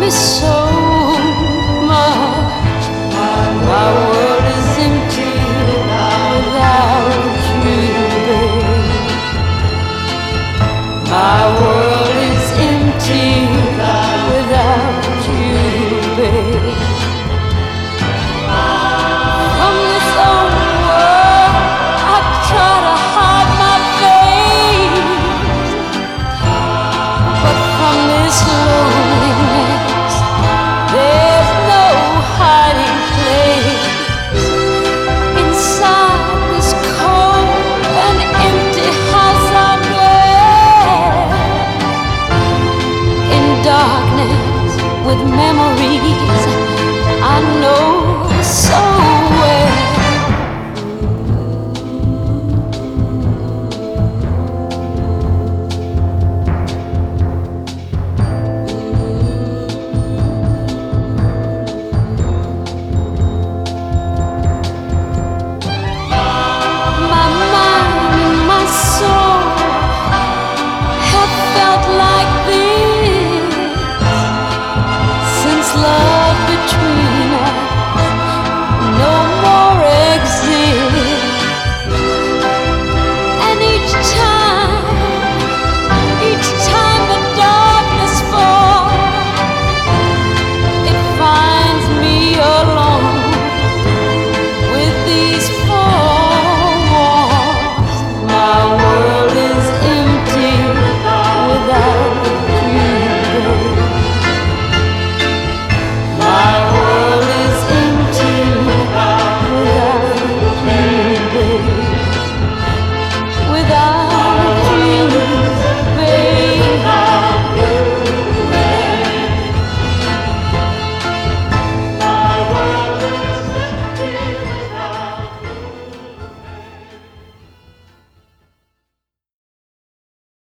me so much. My world is empty without you, babe. My world is empty without you, babe. From this old world, I try to hide my face, but from this loneliness, there's no hiding place. Inside this cold and empty house I dwell, in darkness with memories I know so